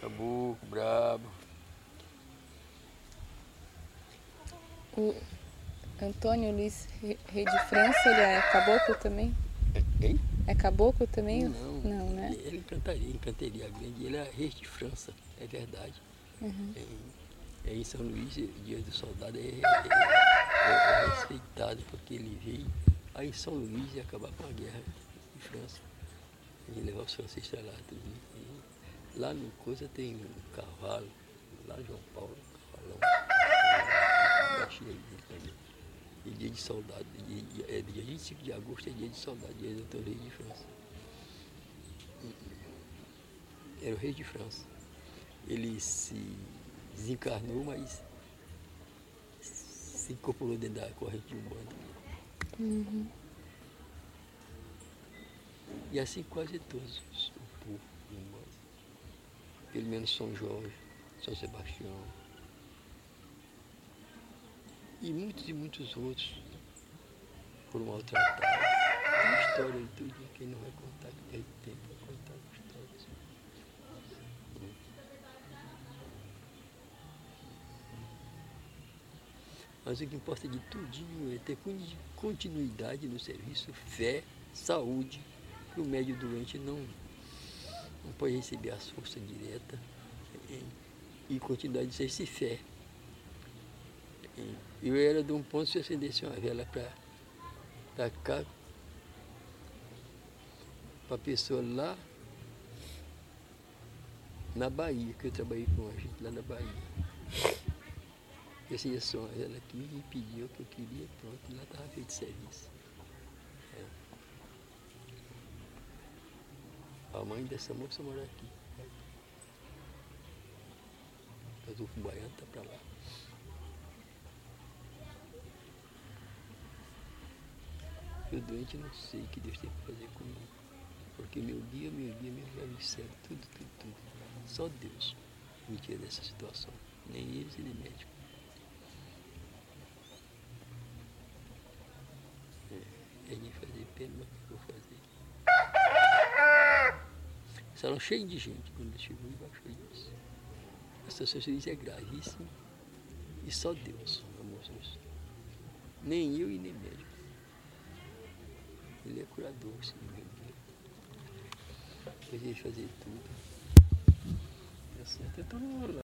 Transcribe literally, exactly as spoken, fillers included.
Caboclo, brabo. O Antônio Luiz Rei de França, ele é caboclo também? Hein? É caboclo também? Não, não, né? Ele encantaria, encantaria grande. Ele é rei de França, é verdade. Uhum. Em, em São Luís, Dia do Soldado é, é, é, é respeitado, porque ele veio aí em São Luís e acabar com a guerra de França. E levar os franceses lá. Tudo. E lá no Coisa tem um cavalo, lá João Paulo, um cavalão. Eu achei ele também. E dia de soldado, dia, é dia vinte e cinco de agosto é dia de soldado, dia do doutor Rei de França. Era o rei de França. Ele se desencarnou, mas se incorporou dentro da corrente humana. Uhum. E assim quase todos os o povo humano. Pelo menos São Jorge, São Sebastião. E muitos e muitos outros foram maltratados. Tem história de tudo, quem não vai contar, que tem tempo para contar histórias. Mas o que importa de tudinho é ter continuidade no serviço, fé, saúde, que o médio doente não, não pode receber as forças diretas, e continuidade de serviço e fé. Eu era de um ponto, se eu acendesse uma vela para cá, para a pessoa lá na Bahia, que eu trabalhei com a gente lá na Bahia. Eu acendi só uma vela aqui, me pediu o que eu queria, pronto, lá estava feito serviço. É. A mãe dessa moça mora aqui. O baiano está para lá. Eu doente não sei o que Deus tem que fazer comigo. Porque meu guia, meu guia, meu guia me serve, tudo, tudo, tudo. Só Deus me tira dessa situação. Nem eles e nem médico. É, é de fazer pena, mas o que eu vou fazer? Salão cheio de gente quando ele chegou embaixo disso. A situação é gravíssima e só Deus mostrou isso. Nem eu e nem médico. Ele é curador, se não me engano. Fez ele fazer tudo. Tá certo, então vamos lá.